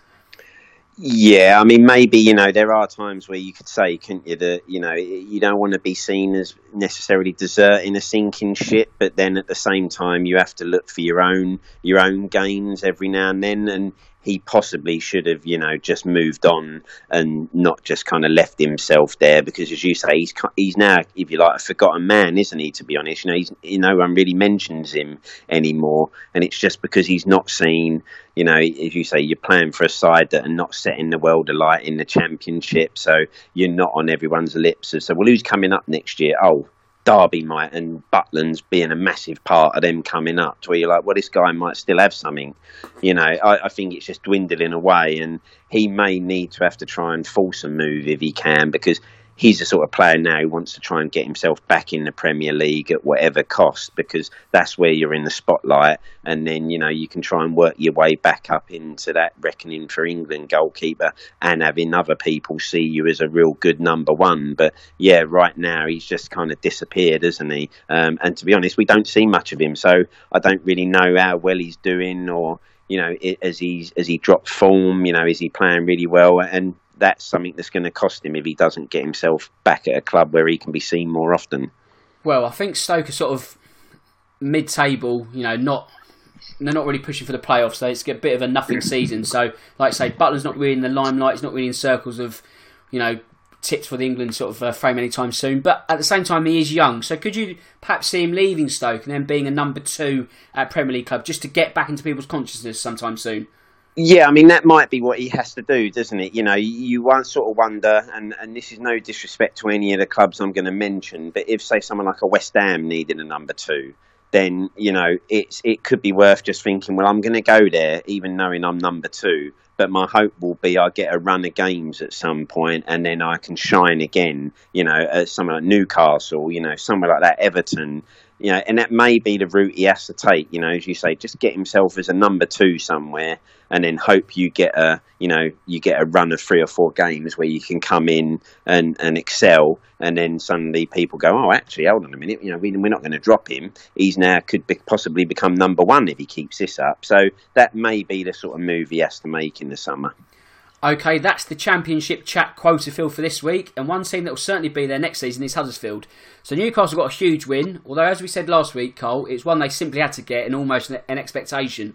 Yeah, I mean, maybe, there are times where you could say, couldn't you, that, you don't want to be seen as necessarily deserting a sinking ship, but then at the same time, you have to look for your own gains every now and then. And he possibly should have, just moved on and not just kind of left himself there, because, as you say, he's now, if you like, a forgotten man, isn't he, to be honest? No one really mentions him anymore, and it's just because he's not seen, as you say, you're playing for a side that are not setting the world alight in the Championship, so you're not on everyone's lips. So, well, who's coming up next year? Oh, Derby might, and Butland's being a massive part of them coming up, to where you're like, well, this guy might still have something. I think it's just dwindling away, and he may need to have to try and force a move if he can, because he's the sort of player now who wants to try and get himself back in the Premier League at whatever cost, because that's where you're in the spotlight, and then you can try and work your way back up into that reckoning for England goalkeeper and having other people see you as a real good number one. But yeah, right now he's just kind of disappeared, hasn't he? And to be honest, we don't see much of him, so I don't really know how well he's doing, or as he dropped form, is he playing really well? And that's something that's going to cost him if he doesn't get himself back at a club where he can be seen more often. Well, I think Stoke are sort of mid-table, they're not really pushing for the playoffs, so it's a bit of a nothing season. So, like I say, Butler's not really in the limelight, he's not really in circles of, tips for the England sort of frame anytime soon. But at the same time, he is young, so could you perhaps see him leaving Stoke and then being a number two at Premier League club, just to get back into people's consciousness sometime soon? Yeah, I mean, that might be what he has to do, doesn't it? You sort of wonder, and this is no disrespect to any of the clubs I'm going to mention, but if, say, someone like a West Ham needed a number two, then, it could be worth just thinking, well, I'm going to go there, even knowing I'm number two, but my hope will be I get a run of games at some point, and then I can shine again, at somewhere like Newcastle, somewhere like that, Everton. And that may be the route he has to take, as you say, just get himself as a number two somewhere, and then hope you get a run of 3 or 4 games where you can come in and excel, and then suddenly people go, oh, actually, hold on a minute, we're not going to drop him. He's now possibly become number one if he keeps this up. So that may be the sort of move he has to make in the summer. Okay, that's the Championship chat quota fill for this week, and one team that will certainly be there next season is Huddersfield. So Newcastle got a huge win, although as we said last week, Cole, it's one they simply had to get and almost an expectation.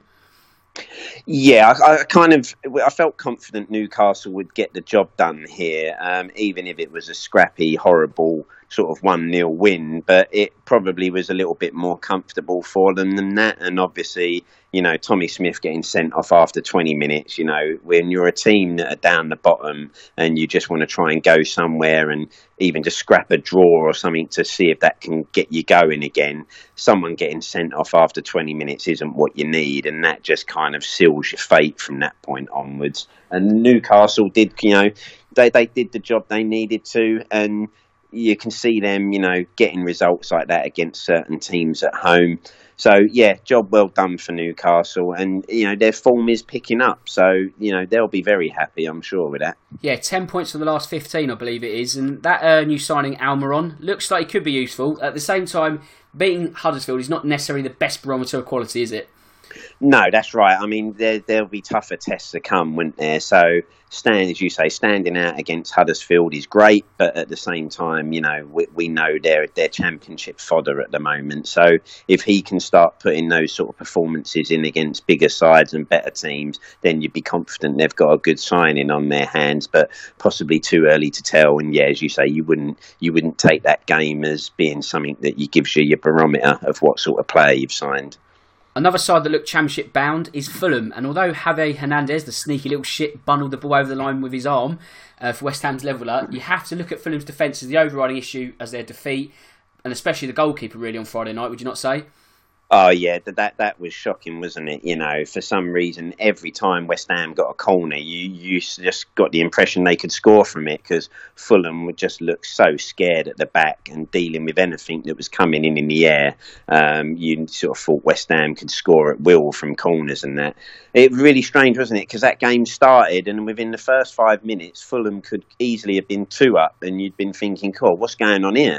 Yeah, I felt confident Newcastle would get the job done here, even if it was a scrappy, horrible sort of 1-0 win, but it probably was a little bit more comfortable for them than that. And obviously, Tommy Smith getting sent off after 20 minutes, when you're a team that are down the bottom and you just want to try and go somewhere and even just scrap a draw or something to see if that can get you going again, someone getting sent off after 20 minutes isn't what you need, and that just kind of seals your fate from that point onwards. And Newcastle did, they did the job they needed to, and you can see them, getting results like that against certain teams at home. So, yeah, job well done for Newcastle. And, their form is picking up. So, they'll be very happy, I'm sure, with that. Yeah, 10 points for the last 15, I believe it is. And that new signing, Almiron, looks like he could be useful. At the same time, beating Huddersfield is not necessarily the best barometer of quality, is it? No, that's right. I mean, there'll be tougher tests to come, won't there? So, as you say, standing out against Huddersfield is great, but at the same time, we know they're championship fodder at the moment. So, if he can start putting those sort of performances in against bigger sides and better teams, then you'd be confident they've got a good signing on their hands. But possibly too early to tell. And yeah, as you say, you wouldn't take that game as being something that gives you your barometer of what sort of player you've signed. Another side that looked championship bound is Fulham, and although Javier Hernandez, the sneaky little shit, bundled the ball over the line with his arm for West Ham's leveller, you have to look at Fulham's defence as the overriding issue as their defeat, and especially the goalkeeper really on Friday night, would you not say? Oh yeah, that was shocking, wasn't it? For some reason, every time West Ham got a corner, you just got the impression they could score from it, because Fulham would just look so scared at the back and dealing with anything that was coming in the air. You sort of thought West Ham could score at will from corners and that. It was really strange, wasn't it? Because that game started, and within the first 5 minutes, Fulham could easily have been 2 up, and you'd been thinking, "Cool, what's going on here?"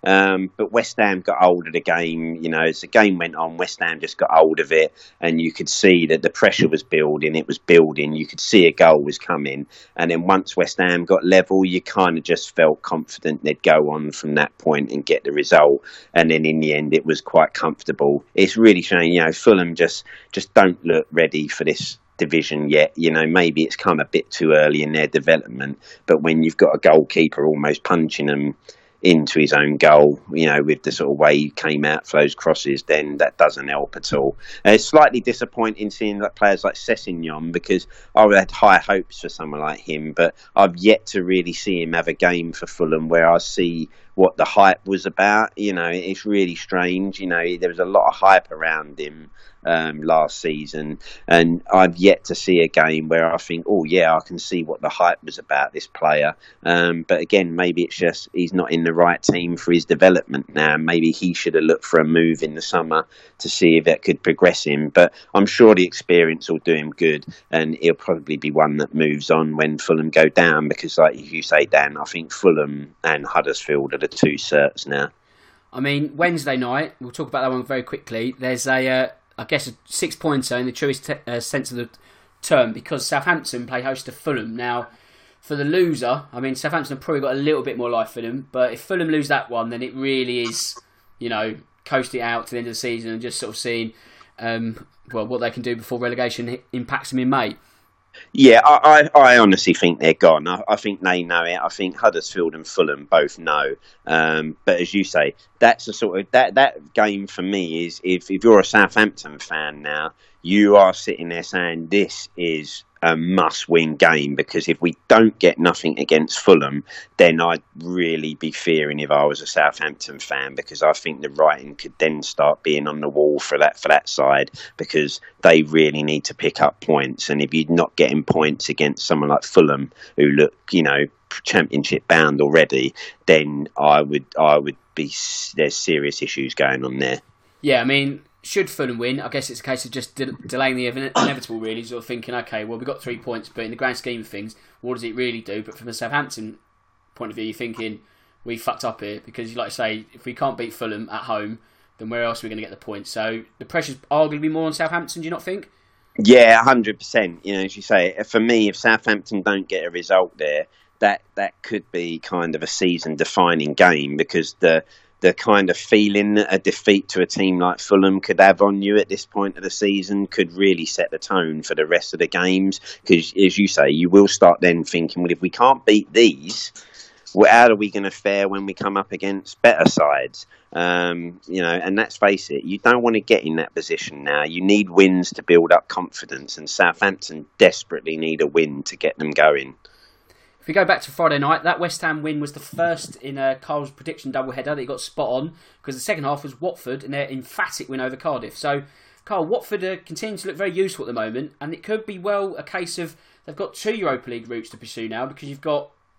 But West Ham got hold of the game. As the game went on, West Ham just got hold of it, and you could see that the pressure was building. It was building. You could see a goal was coming, and then once West Ham got level, you kind of just felt confident they'd go on from that point and get the result. And then in the end, it was quite comfortable. It's really shame, Fulham just don't look ready for this division yet. Maybe it's come a bit too early in their development, but when you've got a goalkeeper almost punching them into his own goal, with the sort of way he came out for those crosses, then that doesn't help at all. It's slightly disappointing seeing players like Sessegnon, because I had high hopes for someone like him, but I've yet to really see him have a game for Fulham where I see what the hype was about. It's really strange. There was a lot of hype around him last season, and I've yet to see a game where I think, oh yeah, I can see what the hype was about this player. But again, maybe it's just he's not in the right team for his development now. Maybe he should have looked for a move in the summer to see if that could progress him. But I'm sure the experience will do him good, and he'll probably be one that moves on when Fulham go down, because like you say, Dan, I think Fulham and Huddersfield are the two certs now. I mean, Wednesday night, we'll talk about that one very quickly. There's a 6-pointer in the truest sense of the term, because Southampton play host to Fulham. Now, for the loser, I mean, Southampton have probably got a little bit more life for them, but if Fulham lose that one, then it really is, coast it out to the end of the season and just sort of seeing what they can do before relegation impacts them in May. Yeah, I honestly think they're gone. I think they know it. I think Huddersfield and Fulham both know. But as you say, that's a sort of that game for me is if you're a Southampton fan now, you are sitting there saying this is a must-win game, because if we don't get nothing against Fulham, then I'd really be fearing if I was a Southampton fan, because I think the writing could then start being on the wall for that side, because they really need to pick up points. And if you're not getting points against someone like Fulham, who look, championship bound already, then I would be, there's serious issues going on there. Yeah, I mean, should Fulham win, I guess it's a case of just delaying the inevitable, really, sort of thinking, okay, well, we've got 3 points, but in the grand scheme of things, what does it really do? But from a Southampton point of view, you're thinking, we fucked up here, because, like I say, if we can't beat Fulham at home, then where else are we going to get the points? So the pressure's arguably more on Southampton, do you not think? Yeah, 100%. As you say, for me, if Southampton don't get a result there, that could be kind of a season-defining game, because the kind of feeling that a defeat to a team like Fulham could have on you at this point of the season could really set the tone for the rest of the games. Because, as you say, you will start then thinking, well, if we can't beat these, well, how are we going to fare when we come up against better sides? And let's face it, you don't want to get in that position now. You need wins to build up confidence, and Southampton desperately need a win to get them going. If we go back to Friday night, that West Ham win was the first in Carl's prediction doubleheader that he got spot on, because the second half was Watford and their emphatic win over Cardiff. So, Carl, Watford are continuing to look very useful at the moment, and it could be a case of they've got 2 Europa League routes to pursue now, because you've got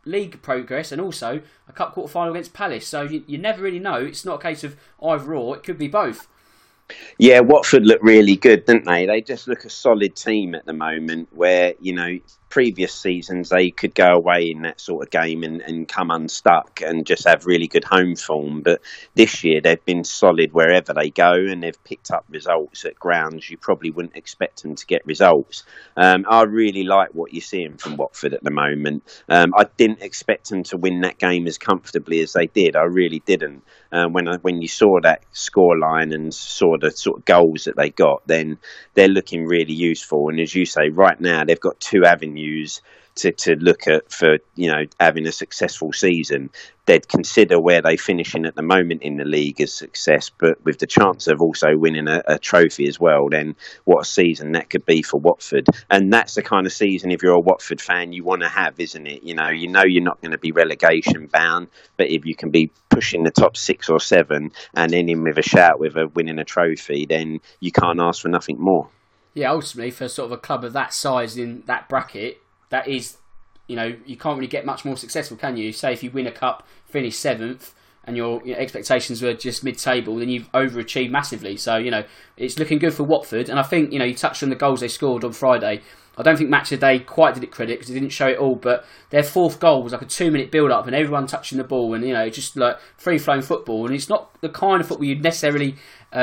league progress and also a cup quarter final against Palace. So you never really know. It's not a case of either or. It could be both. Yeah, Watford look really good, didn't they? They just look a solid team at the moment where, previous seasons they could go away in that sort of game and come unstuck and just have really good home form. But this year they've been solid wherever they go and they've picked up results at grounds you probably wouldn't expect them to get results. I really like what you're seeing from Watford at the moment. I didn't expect them to win that game as comfortably as they did. I really didn't. When you saw that scoreline and saw the sort of goals that they got, then they're looking really useful. And as you say, right now they've got two avenues to look at for having a successful season. They'd consider where they finish in at the moment in the league as success, but with the chance of also winning a trophy as well, then what a season that could be for Watford. And that's the kind of season, if you're a Watford fan, you want to have, isn't it? You know you're not going to be relegation bound, but if you can be pushing the top 6 or 7 and then in with a shout with winning a trophy, then you can't ask for nothing more. Yeah, ultimately for sort of a club of that size in that bracket, that is, you can't really get much more successful, can you? Say if you win a cup, finish 7th, and your expectations were just mid-table, then you've overachieved massively. So, it's looking good for Watford. And I think, you touched on the goals they scored on Friday. I don't think Match of the Day quite did it credit because they didn't show it all, but their 4th goal was like a 2-minute build-up and everyone touching the ball and, just like free-flowing football. And it's not the kind of football you'd necessarily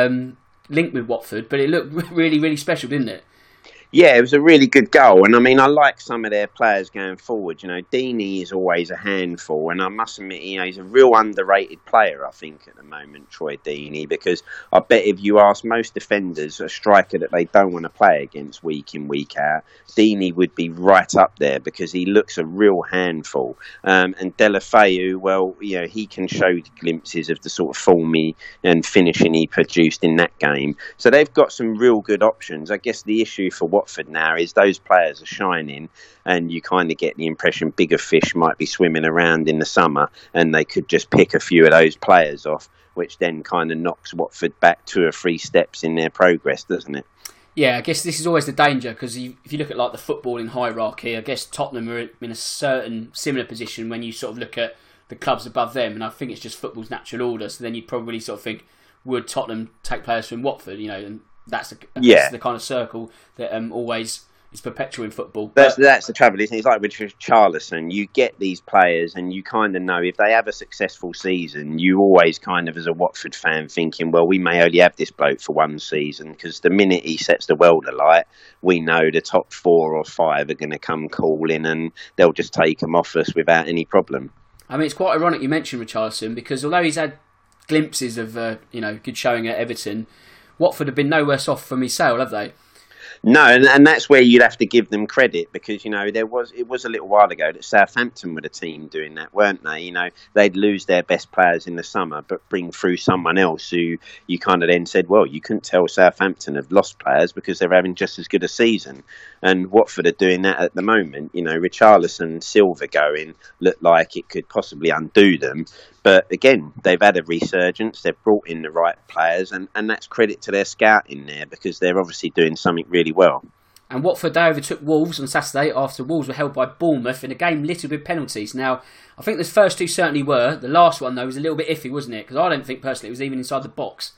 link with Watford, but it looked really, really special, didn't it? Yeah, it was a really good goal. And I mean, I like some of their players going forward. Deeney is always a handful. And I must admit, he's a real underrated player, I think, at the moment, Troy Deeney, because I bet if you ask most defenders, a striker that they don't want to play against week in, week out, Deeney would be right up there because he looks a real handful. And Deulofeu, well, he can show glimpses of the sort of form and finishing he produced in that game. So they've got some real good options. I guess the issue for Watford now is those players are shining and you kind of get the impression bigger fish might be swimming around in the summer and they could just pick a few of those players off, which then kind of knocks Watford back 2 or 3 steps in their progress, doesn't it? Yeah, I guess this is always the danger because if you look at like the footballing hierarchy, I guess Tottenham are in a certain similar position when you sort of look at the clubs above them, and I think it's just football's natural order. So then you'd probably sort of think, would Tottenham take players from Watford? And that's the kind of circle that always is perpetual in football. That's the trouble, isn't it? It's like with Richarlison. You get these players and you kind of know if they have a successful season, you always kind of, as a Watford fan, thinking, well, we may only have this bloke for one season because the minute he sets the world alight, we know the top 4 or 5 are going to come calling and they'll just take them off us without any problem. I mean, it's quite ironic you mentioned Richarlison because although he's had glimpses of good showing at Everton, Watford have been no worse off from his sale, have they? No, and that's where you'd have to give them credit because, it was a little while ago that Southampton were the team doing that, weren't they? They'd lose their best players in the summer but bring through someone else who you kind of then said, well, you couldn't tell Southampton have lost players because they're having just as good a season. And Watford are doing that at the moment. Richarlison, Silva going looked like it could possibly undo them. But again, they've had a resurgence. They've brought in the right players, and that's credit to their scouting there because they're obviously doing something really well. And Watford, they overtook Wolves on Saturday after Wolves were held by Bournemouth in a game littered with penalties. Now, I think the first 2 certainly were. The last one, though, was a little bit iffy, wasn't it? Because I don't think, personally, it was even inside the box.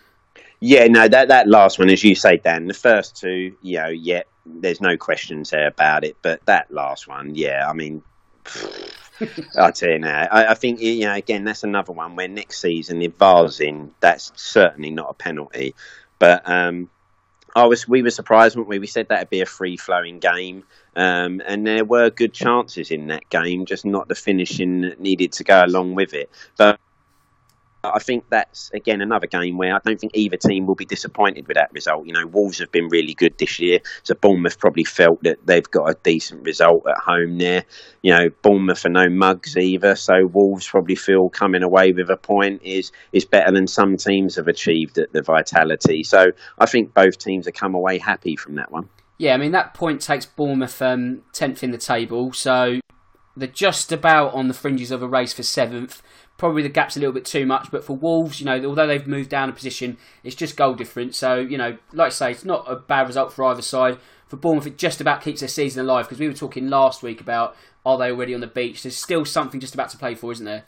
Yeah, no, that last one, as you say, Dan, the first 2, there's no questions there about it. But that last one, I mean... I'll tell you now. I think, again, that's another one where next season, if VAR's in, that's certainly not a penalty. But we were surprised, weren't we? We said that'd be a free-flowing game. And there were good chances in that game, just not the finishing that needed to go along with it. But I think that's, again, another game where I don't think either team will be disappointed with that result. Wolves have been really good this year, so Bournemouth probably felt that they've got a decent result at home there. Bournemouth are no mugs either, so Wolves probably feel coming away with a point is better than some teams have achieved at the Vitality. So I think both teams have come away happy from that one. Yeah, I mean, that point takes Bournemouth 10th in the table, so they're just about on the fringes of a race for 7th. probably the gap's a little bit too much. But for Wolves, although they've moved down a position, it's just goal difference. So, like I say, it's not a bad result for either side. For Bournemouth, it just about keeps their season alive, because we were talking last week about, are they already on the beach? There's still something just about to play for, isn't there?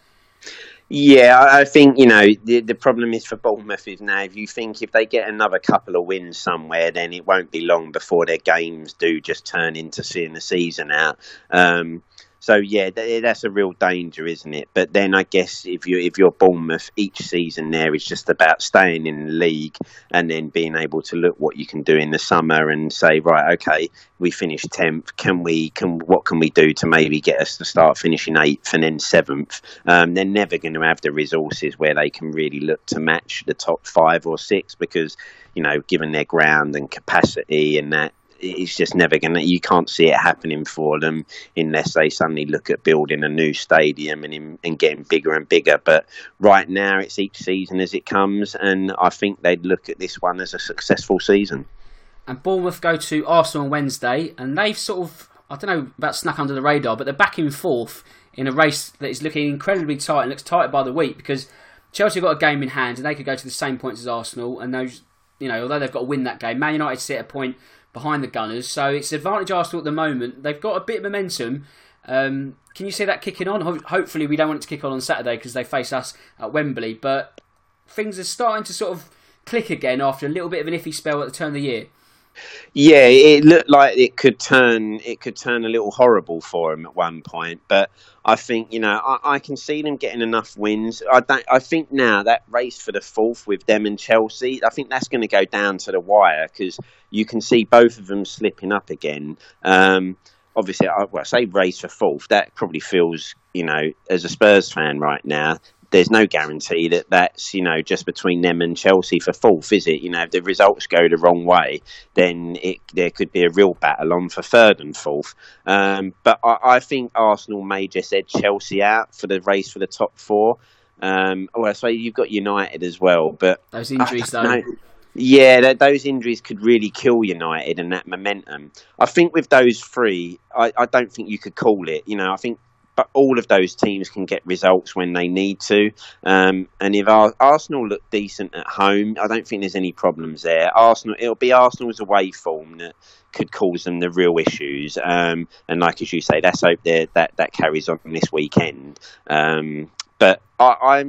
Yeah, I think, the problem is for Bournemouth is now, if they get another couple of wins somewhere, then it won't be long before their games do just turn into seeing the season out. So yeah, that's a real danger, isn't it? But then I guess if you're Bournemouth, each season there is just about staying in the league and then being able to look what you can do in the summer and say, right, okay, we finished 10th. What can we do to maybe get us to start finishing 8th and then 7th? They're never going to have the resources where they can really look to match the top 5 or 6 because, given their ground and capacity and that, it's just never you can't see it happening for them unless they suddenly look at building a new stadium and getting bigger and bigger. But right now it's each season as it comes, and I think they'd look at this one as a successful season. And Bournemouth go to Arsenal on Wednesday, and they've sort of, I don't know about snuck under the radar, but they're back in 4th in a race that is looking incredibly tight and looks tighter by the week, because Chelsea have got a game in hand and they could go to the same points as Arsenal, and those, although they've got to win that game, Man United sit a point behind the Gunners, so it's advantage Arsenal at the moment. They've got a bit of momentum. Can you see that kicking on? Hopefully we don't want it to kick on Saturday because they face us at Wembley, but things are starting to sort of click again after a little bit of an iffy spell at the turn of the year. Yeah, it looked like it could turn a little horrible for them at one point, but I think I can see them getting enough wins. I think now that race for the 4th with them and Chelsea, I think that's going to go down to the wire because you can see both of them slipping up again. Obviously, I say race for 4th. That probably feels, as a Spurs fan right now, there's no guarantee that that's, just between them and Chelsea for 4th, is it? If the results go the wrong way, then there could be a real battle on for 3rd and 4th. But I think Arsenal may just edge Chelsea out for the race for the top 4. So you've got United as well. But those injuries, though. Yeah, those injuries could really kill United and that momentum. I think with those 3, I don't think you could call it. I think but all of those teams can get results when they need to. And if Arsenal look decent at home, I don't think there's any problems there. It'll be Arsenal's away form that could cause them the real issues. And like as you say, let's hope that carries on this weekend. But I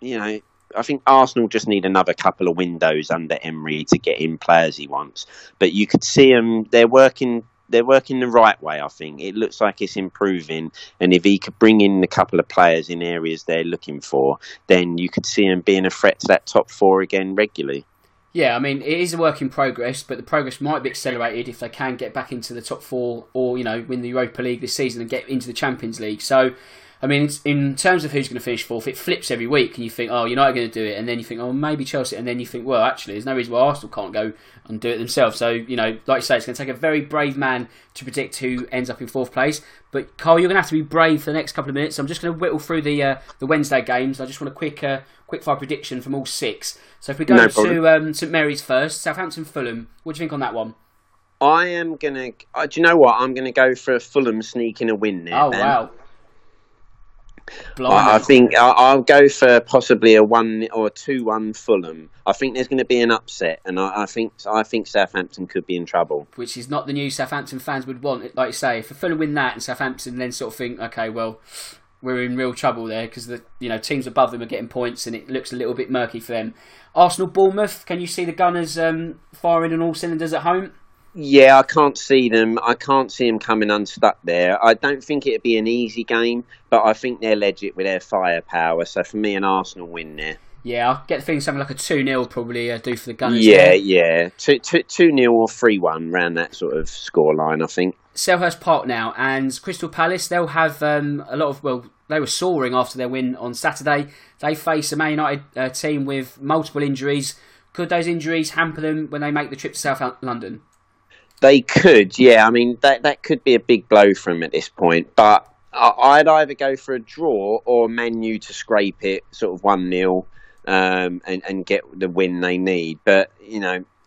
think Arsenal just need another couple of windows under Emery to get in players he wants. But you could see them; they're working the right way, I think. It looks like it's improving, and if he could bring in a couple of players in areas they're looking for, then you could see him being a threat to that top 4 again regularly. Yeah, I mean, it is a work in progress, but the progress might be accelerated if they can get back into the top 4 or, win the Europa League this season and get into the Champions League. So, I mean, in terms of who's going to finish 4th, it flips every week, and you think, oh, United are going to do it, and then you think, oh, maybe Chelsea, and then you think, well, actually, there's no reason why Arsenal can't go and do it themselves. So, like you say, it's going to take a very brave man to predict who ends up in 4th place. But, Carl, you're going to have to be brave for the next couple of minutes. I'm just going to whittle through the Wednesday games. I just want a quick fire prediction from all 6. So if we go to St Mary's first, Southampton, Fulham, what do you think on that one? I am going to... do you know what? I'm going to go for Fulham sneaking a win there, Oh, Ben. wow. I think I'll go for possibly a 1 or 2-1 Fulham. I think there's going to be an upset, and I think Southampton could be in trouble. Which is not the news Southampton fans would want. Like you say, if Fulham win that and Southampton then sort of think, okay, well, we're in real trouble there because the teams above them are getting points and it looks a little bit murky for them. Arsenal, Bournemouth. Can you see the Gunners firing on all cylinders at home? Yeah, I can't see them. I can't see them coming unstuck there. I don't think it'd be an easy game, but I think they're legit with their firepower. So for me, an Arsenal win there. Yeah, I get the feeling something like a 2-0 probably do for the Gunners. Yeah, there. yeah. 2-0 or 3-1, around that sort of scoreline, I think. Selhurst Park now, and Crystal Palace, they'll have a lot of, they were soaring after their win on Saturday. They face a Man United team with multiple injuries. Could those injuries hamper them when they make the trip to South London? They could, yeah. I mean, that could be a big blow for them at this point. But I'd either go for a draw or Man U to scrape it, sort of 1-0, and get the win they need. But,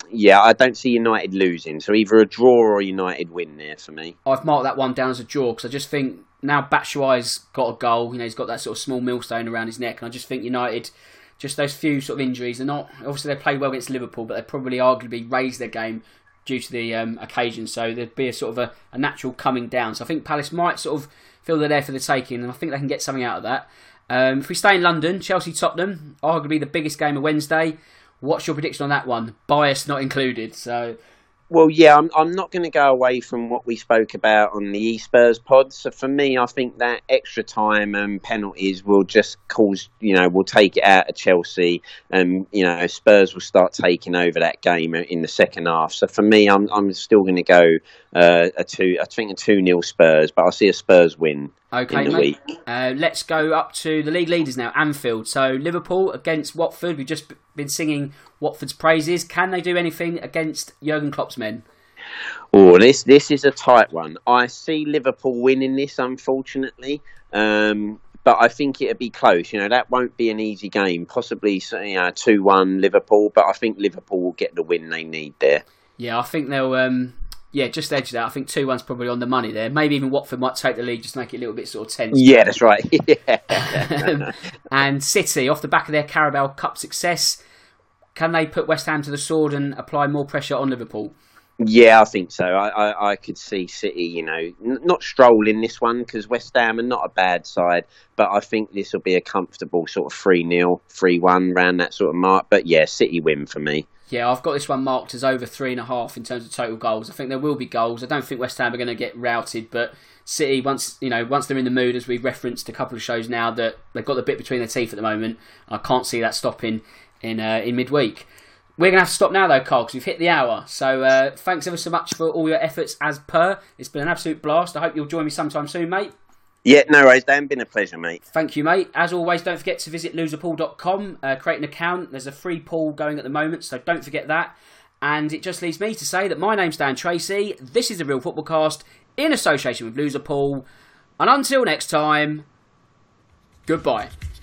Yeah, I don't see United losing. So either a draw or a United win there for me. I've marked that one down as a draw because I just think now Batshuayi's got a goal. He's got that sort of small millstone around his neck, and I just think United, just those few sort of injuries, they're not obviously they played well against Liverpool, but they probably arguably raised their game due to the occasion. So there'd be a sort of a natural coming down. So I think Palace might sort of feel they're there for the taking, and I think they can get something out of that. If we stay in London, Chelsea-Tottenham, arguably the biggest game of Wednesday. What's your prediction on that one? Bias not included. So. Well, yeah, I'm not going to go away from what we spoke about on the eSpurs pod. So for me, I think that extra time and penalties will just cause, will take it out of Chelsea, and Spurs will start taking over that game in the second half. So for me, I'm still going to go a 2-0 Spurs, but I see a Spurs win. Okay, mate. Let's go up to the league leaders now, Anfield. So Liverpool against Watford. We've just been singing Watford's praises. Can they do anything against Jurgen Klopp's men? Oh, this is a tight one. I see Liverpool winning this, unfortunately. But I think it'll be close. That won't be an easy game. Possibly 2-1 Liverpool, but I think Liverpool will get the win they need there. Yeah, I think they'll... just edge that. I think 2-1's probably on the money there. Maybe even Watford might take the lead, just make it a little bit sort of tense. Yeah, that's right. And City, off the back of their Carabao Cup success, can they put West Ham to the sword and apply more pressure on Liverpool? Yeah, I think so. I could see City, not strolling this one because West Ham are not a bad side, but I think this will be a comfortable sort of 3-0, 3-1 around that sort of mark. But yeah, City win for me. Yeah, I've got this one marked as over 3.5 in terms of total goals. I think there will be goals. I don't think West Ham are going to get routed, but City, once they're in the mood, as we've referenced a couple of shows now, that they've got the bit between their teeth at the moment. I can't see that stopping in midweek. We're going to have to stop now though, Carl, because we've hit the hour. So thanks ever so much for all your efforts as per. It's been an absolute blast. I hope you'll join me sometime soon, mate. Yeah, no worries, Dan. Been a pleasure, mate. Thank you, mate. As always, don't forget to visit loserpool.com, create an account. There's a free pool going at the moment, so don't forget that. And it just leaves me to say that my name's Dan Tracy. This is the Real Football Cast in association with Loserpool. And until next time, goodbye.